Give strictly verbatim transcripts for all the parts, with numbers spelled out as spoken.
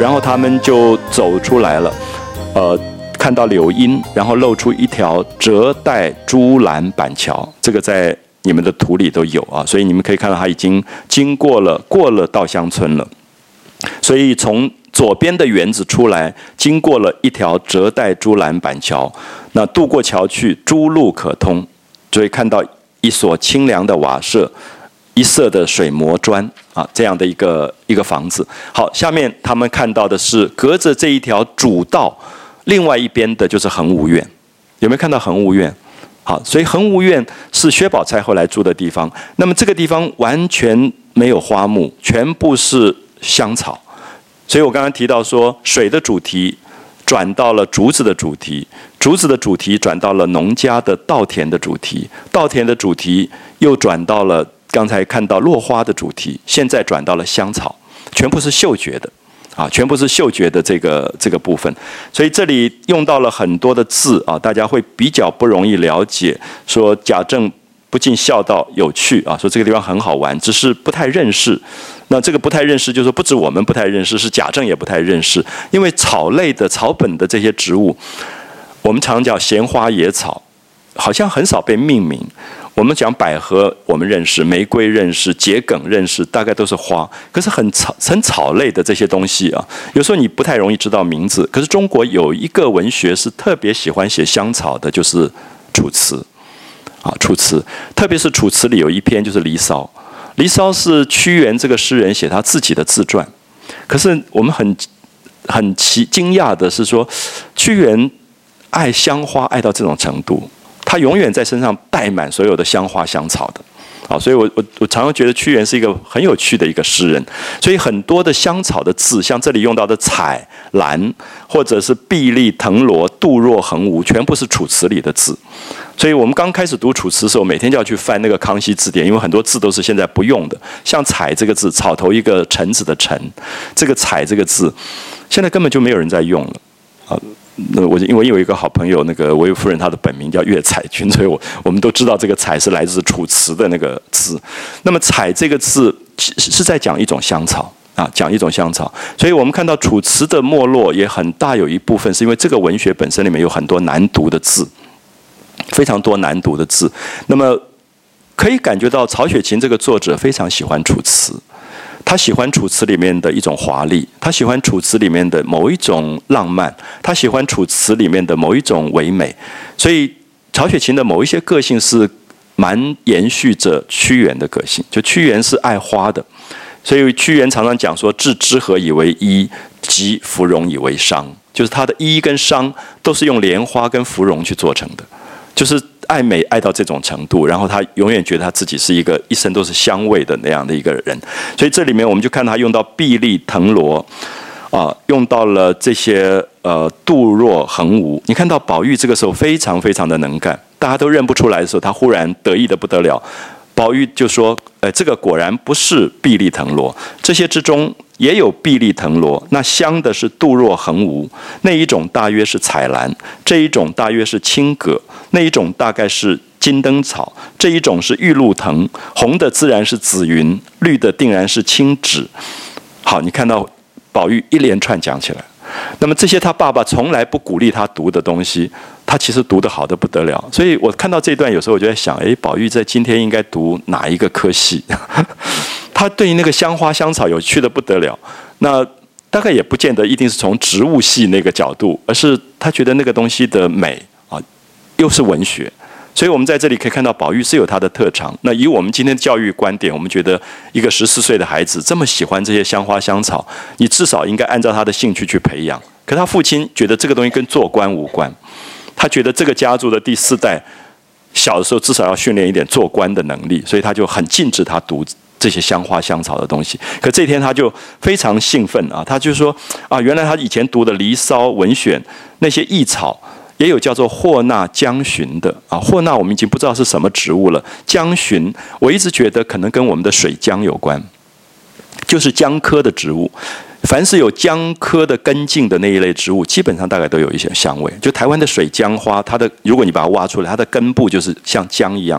然后他们就走出来了，呃，看到柳荫，然后露出一条折带朱栏板桥，这个在你们的图里都有啊，所以你们可以看到它已经经过了过了稻香村了，所以从左边的园子出来，经过了一条折带朱栏板桥，那渡过桥去，诸路可通，所以看到一所清凉的瓦舍，一色的水磨砖啊，这样的一个一个房子。好，下面他们看到的是隔着这一条主道，另外一边的就是恒芜苑，有没有看到恒芜苑？好，所以恒芜苑是薛宝钗后来住的地方。那么这个地方完全没有花木，全部是香草。所以我刚刚提到说，水的主题转到了竹子的主题，竹子的主题转到了农家的稻田的主题，稻田的主题又转到了刚才看到落花的主题，现在转到了香草，全部是嗅觉的。啊，全部是嗅觉的这个这个部分，所以这里用到了很多的字啊，大家会比较不容易了解。说贾政不禁笑道有趣啊，说这个地方很好玩，只是不太认识。那这个不太认识，就是说不止我们不太认识，是贾政也不太认识，因为草类的草本的这些植物，我们常讲闲花野草，好像很少被命名。我们讲百合，我们认识；玫瑰认识；桔梗认识，大概都是花。可是很草、很草类的这些东西啊，有时候你不太容易知道名字。可是中国有一个文学是特别喜欢写香草的，就是《楚辞》啊，《楚辞》，特别是《楚辞》里有一篇就是《离骚》。《离骚》是屈原这个诗人写他自己的自传。可是我们很很奇惊讶的是说，屈原爱香花爱到这种程度。他永远在身上带满所有的香花香草的，啊，所以我我我常常觉得屈原是一个很有趣的一个诗人。所以很多的香草的字，像这里用到的彩、兰，或者是碧丽、藤萝、杜若、横无，全部是《楚辞》里的字。所以我们刚开始读《楚辞》的时候，每天就要去翻那个康熙字典，因为很多字都是现在不用的。像彩这个字，草头一个臣子的臣，这个彩这个字，现在根本就没有人在用了，啊。那我因为有一个好朋友，那个韦夫人，她的本名叫岳彩君，所以我我们都知道这个彩是来自楚辞的那个字。那么彩这个字是在讲一种香草啊，讲一种香草。所以我们看到楚辞的没落也很大有一部分是因为这个文学本身里面有很多难读的字，非常多难读的字。那么可以感觉到曹雪芹这个作者非常喜欢楚辞。他喜欢楚辞里面的一种华丽，他喜欢楚辞里面的某一种浪漫，他喜欢楚辞里面的某一种唯美，所以曹雪芹的某一些个性是蛮延续着屈原的个性。就屈原是爱花的，所以屈原常常讲说：“置之何以为衣，及芙蓉以为裳。”就是他的衣跟裳都是用莲花跟芙蓉去做成的，就是爱美爱到这种程度，然后他永远觉得他自己是一个一生都是香味的那样的一个人。所以这里面我们就看他用到碧丽、藤萝啊、呃，用到了这些呃杜若、横无。你看到宝玉这个时候非常非常的能干，大家都认不出来的时候，他忽然得意的不得了。宝玉就说：“呃，这个果然不是碧丽藤萝，这些之中也有碧丽藤萝，那香的是杜若、横无，那一种大约是彩兰，这一种大约是青葛，那一种大概是金灯草，这一种是玉露藤，红的自然是紫云，绿的定然是青芷。”好，你看到宝玉一连串讲起来。那么这些他爸爸从来不鼓励他读的东西，他其实读得好得不得了。所以我看到这段有时候我就在想，哎，宝玉在今天应该读哪一个科系？他对于那个香花香草有趣得不得了。那大概也不见得一定是从植物系那个角度，而是他觉得那个东西的美啊，又是文学。所以我们在这里可以看到宝玉是有他的特长。那以我们今天的教育观点，我们觉得一个十四岁的孩子这么喜欢这些香花香草，你至少应该按照他的兴趣去培养。可他父亲觉得这个东西跟做官无关，他觉得这个家族的第四代小的时候至少要训练一点做官的能力，所以他就很禁止他读这些香花香草的东西。可这天他就非常兴奋啊，他就说啊，原来他以前读的《离骚》文选那些异草，也有叫做霍纳姜寻的啊，霍纳我们已经不知道是什么植物了。姜寻，我一直觉得可能跟我们的水姜有关，就是姜科的植物。凡是有姜科的根茎的那一类植物，基本上大概都有一些香味。就台湾的水姜花，它的如果你把它挖出来，它的根部就是像姜一样的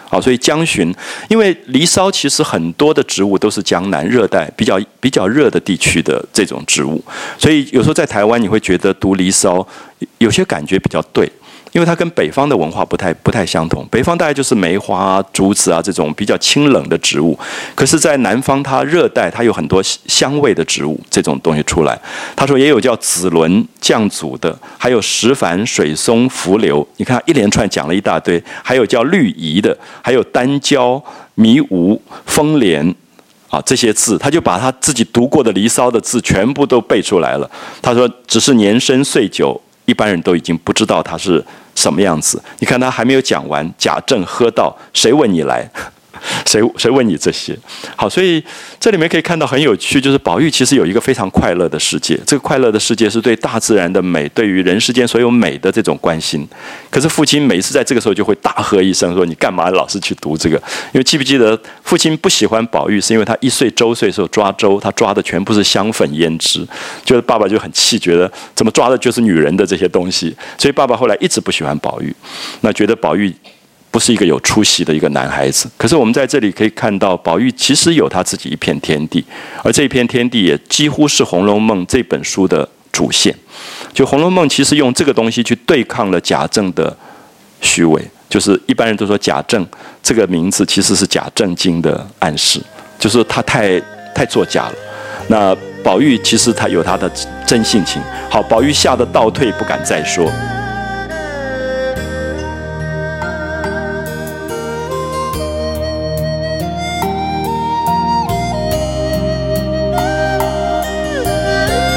好，所以江巡，因为离骚其实很多的植物都是江南热带比较比较热的地区的这种植物，所以有时候在台湾你会觉得读离骚有些感觉比较对。因为它跟北方的文化不太不太相同，北方大概就是梅花啊、竹子啊这种比较清冷的植物，可是，在南方它热带，它有很多香味的植物，这种东西出来。他说也有叫子轮、绛祖的，还有石矾、水松、浮流，你看一连串讲了一大堆，还有叫绿蚁的，还有丹椒、迷芜、风莲。啊，这些字，他就把他自己读过的《离骚》的字全部都背出来了。他说，只是年深岁久，一般人都已经不知道他是什么样子。你看他还没有讲完，贾政喝道：“谁问你来？”谁谁问你这些？好，所以这里面可以看到很有趣，就是宝玉其实有一个非常快乐的世界。这个快乐的世界是对大自然的美，对于人世间所有美的这种关心。可是父亲每次在这个时候就会大喝一声说：“你干嘛老是去读这个？”因为记不记得父亲不喜欢宝玉，是因为他一岁周岁的时候抓周，他抓的全部是香粉胭脂，就是爸爸就很气，觉得怎么抓的就是女人的这些东西，所以爸爸后来一直不喜欢宝玉，那觉得宝玉不是一个有出息的一个男孩子。可是我们在这里可以看到，宝玉其实有他自己一片天地，而这一片天地也几乎是《红楼梦》这本书的主线。就《红楼梦》其实用这个东西去对抗了贾政的虚伪，就是一般人都说贾政这个名字其实是贾正经的暗示，就是他太太作假了。那宝玉其实他有他的真性情。好，宝玉吓得倒退，不敢再说。